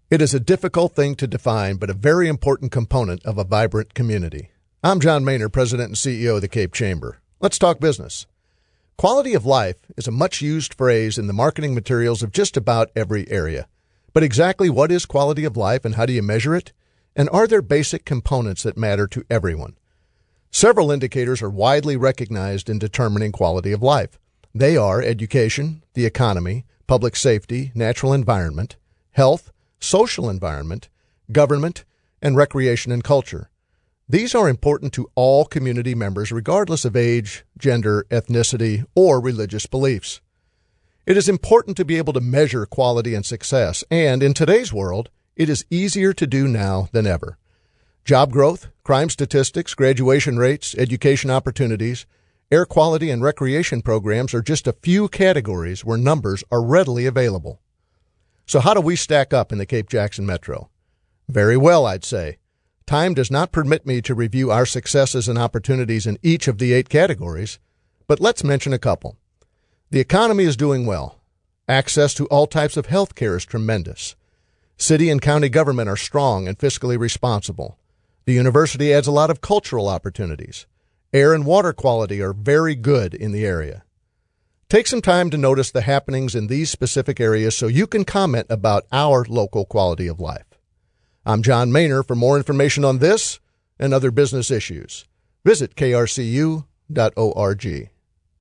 It is a difficult thing to define, but a very important component of a vibrant community. I'm John Maynard, President and CEO of the Cape Chamber. Let's talk business. Quality of life is a much-used phrase in the marketing materials of just about every area. But exactly what is quality of life and how do you measure it? And are there basic components that matter to everyone? Several indicators are widely recognized in determining quality of life. They are education, the economy, public safety, natural environment, health, social environment, government, and recreation and culture. These are important to all community members regardless of age, gender, ethnicity, or religious beliefs. It is important to be able to measure quality and success, and in today's world, it is easier to do now than ever. Job growth, crime statistics, graduation rates, education opportunities, air quality, and recreation programs are just a few categories where numbers are readily available. So how do we stack up in the Cape Jackson Metro? Very well, I'd say. Time does not permit me to review our successes and opportunities in each of the 8 categories, but let's mention a couple. The economy is doing well. Access to all types of health care is tremendous. City and county government are strong and fiscally responsible. The university adds a lot of cultural opportunities. Air and water quality are very good in the area. Take some time to notice the happenings in these specific areas so you can comment about our local quality of life. I'm John Maynard. For more information on this and other business issues, visit krcu.org.